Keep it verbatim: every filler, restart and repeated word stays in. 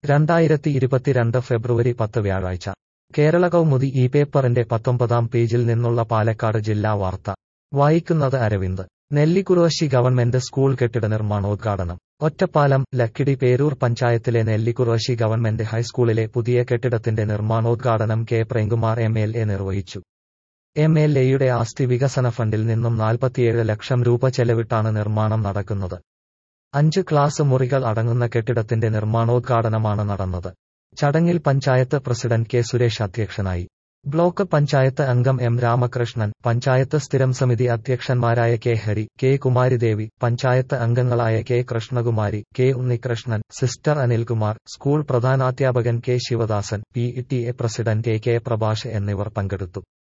രണ്ടായിരത്തി ഇരുപത്തിരണ്ട് ഫെബ്രുവരി പത്ത് വ്യാഴാഴ്ച കേരള കൗമുദി ഈ പേപ്പറിന്റെ പത്തൊമ്പതാം പേജിൽ നിന്നുള്ള പാലക്കാട് ജില്ലാ വാർത്ത വായിക്കുന്നത് അരവിന്ദ്. നെല്ലിക്കുറുശ്ശി ഗവൺമെന്റ് സ്കൂൾ കെട്ടിട നിർമ്മാണോദ്ഘാടനം. ഒറ്റപ്പാലം ലക്കിടി പേരൂർ പഞ്ചായത്തിലെ നെല്ലിക്കുറുശ്ശി ഗവൺമെന്റ് ഹൈസ്കൂളിലെ പുതിയ കെട്ടിടത്തിന്റെ നിർമ്മാണോദ്ഘാടനം K Premkumar M L A നിർവഹിച്ചു. എം എൽ എയുടെ ആസ്തി വികസന ഫണ്ടിൽ നിന്നും നാൽപ്പത്തിയേഴ് ലക്ഷം രൂപ ചെലവിട്ടാണ് നിർമ്മാണം നടക്കുന്നത്. അഞ്ച് ക്ലാസ് മുറികൾ അടങ്ങുന്ന കെട്ടിടത്തിന്റെ നിർമ്മാണോദ്ഘാടനമാണ് നടന്നത്. ചടങ്ങിൽ പഞ്ചായത്ത് പ്രസിഡന്റ് കെ സുരേഷ് അധ്യക്ഷനായി. ബ്ലോക്ക് പഞ്ചായത്ത് അംഗം എം രാമകൃഷ്ണൻ, പഞ്ചായത്ത് സ്ഥിരം സമിതി അധ്യക്ഷന്മാരായ കെ ഹരി, കെ കുമാരിദേവി, പഞ്ചായത്ത് അംഗങ്ങളായ K Krishnakumari, K Unnikrishnan, sister Anilkumar, school പ്രധാനാധ്യാപകൻ K Sivadasan, P T A president A K Prabhash എന്നിവർ പങ്കെടുത്തു.